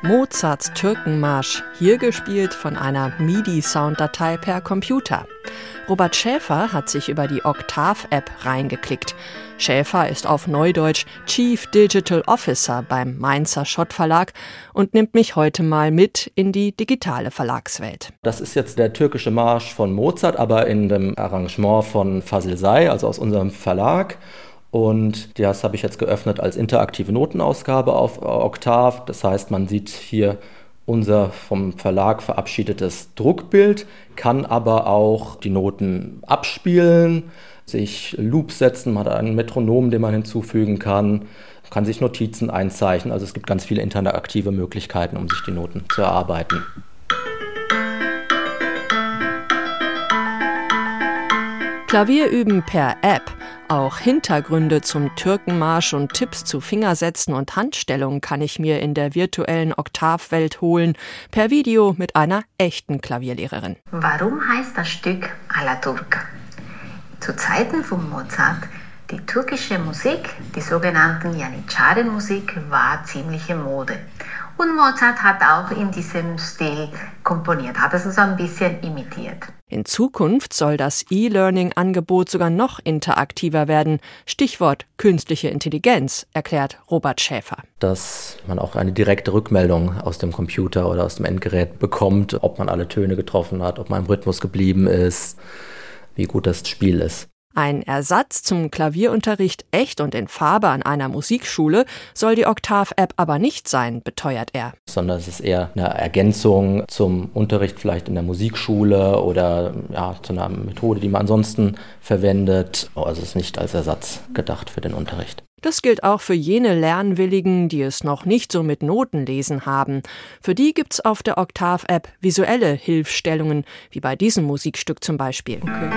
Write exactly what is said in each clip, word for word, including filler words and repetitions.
Mozarts Türkenmarsch, hier gespielt von einer M I D I-Sounddatei per Computer. Robert Schäfer hat sich über die Oktav-App reingeklickt. Schäfer ist auf Neudeutsch Chief Digital Officer beim Mainzer Schott Verlag und nimmt mich heute mal mit in die digitale Verlagswelt. Das ist jetzt der türkische Marsch von Mozart, aber in dem Arrangement von Fazıl Say, also aus unserem Verlag. Und das habe ich jetzt geöffnet als interaktive Notenausgabe auf Oktav. Das heißt, man sieht hier unser vom Verlag verabschiedetes Druckbild, kann aber auch die Noten abspielen, sich Loops setzen, man hat einen Metronom, den man hinzufügen kann, kann sich Notizen einzeichnen. Also es gibt ganz viele interaktive Möglichkeiten, um sich die Noten zu erarbeiten. Klavier üben per App. Auch Hintergründe zum Türkenmarsch und Tipps zu Fingersätzen und Handstellungen kann ich mir in der virtuellen Oktav-Welt holen, per Video mit einer echten Klavierlehrerin. Warum heißt das Stück Alaturka? Zu Zeiten von Mozart, die türkische Musik, die sogenannten Janitscharen-Musik, war ziemliche Mode. Und Mozart hat auch in diesem Stil komponiert, hat es so ein bisschen imitiert. In Zukunft soll das E-Learning-Angebot sogar noch interaktiver werden. Stichwort künstliche Intelligenz, erklärt Robert Schäfer. Dass man auch eine direkte Rückmeldung aus dem Computer oder aus dem Endgerät bekommt, ob man alle Töne getroffen hat, ob man im Rhythmus geblieben ist, wie gut das Spiel ist. Ein Ersatz zum Klavierunterricht echt und in Farbe an einer Musikschule soll die Oktav-App aber nicht sein, beteuert er. Sondern es ist eher eine Ergänzung zum Unterricht vielleicht in der Musikschule oder ja, zu einer Methode, die man ansonsten verwendet. Also es ist nicht als Ersatz gedacht für den Unterricht. Das gilt auch für jene Lernwilligen, die es noch nicht so mit Notenlesen haben. Für die gibt's auf der Oktav-App visuelle Hilfsstellungen, wie bei diesem Musikstück zum Beispiel. Okay.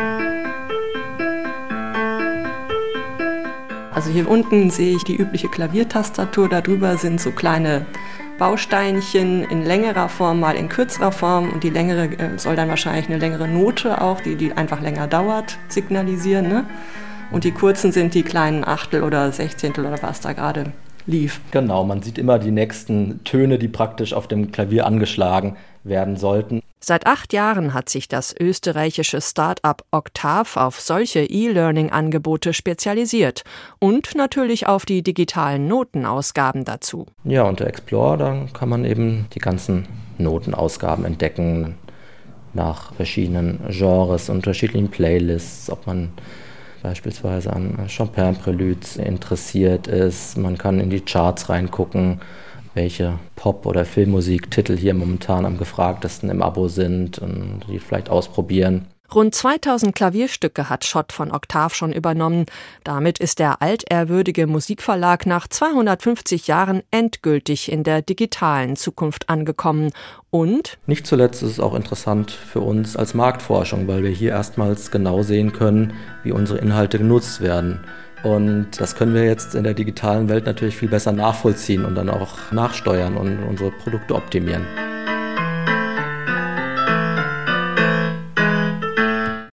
Also hier unten sehe ich die übliche Klaviertastatur, darüber sind so kleine Bausteinchen in längerer Form, mal in kürzerer Form und die längere äh, soll dann wahrscheinlich eine längere Note auch, die, die einfach länger dauert, signalisieren, ne? Und die kurzen sind die kleinen Achtel oder Sechzehntel oder was da gerade lief. Genau, man sieht immer die nächsten Töne, die praktisch auf dem Klavier angeschlagen werden sollten. Seit acht Jahren hat sich das österreichische Start-up Oktav auf solche E-Learning-Angebote spezialisiert und natürlich auf die digitalen Notenausgaben dazu. Ja, unter Explore, da kann man eben die ganzen Notenausgaben entdecken, nach verschiedenen Genres, unterschiedlichen Playlists, ob man beispielsweise an Chopin-Preludes interessiert ist. Man kann in die Charts reingucken, welche Pop- oder Filmmusiktitel hier momentan am gefragtesten im Abo sind und die vielleicht ausprobieren. Rund zweitausend Klavierstücke hat Schott von Oktav schon übernommen. Damit ist der altehrwürdige Musikverlag nach zweihundertfünfzig Jahren endgültig in der digitalen Zukunft angekommen. Und nicht zuletzt ist es auch interessant für uns als Marktforschung, weil wir hier erstmals genau sehen können, wie unsere Inhalte genutzt werden. Und das können wir jetzt in der digitalen Welt natürlich viel besser nachvollziehen und dann auch nachsteuern und unsere Produkte optimieren.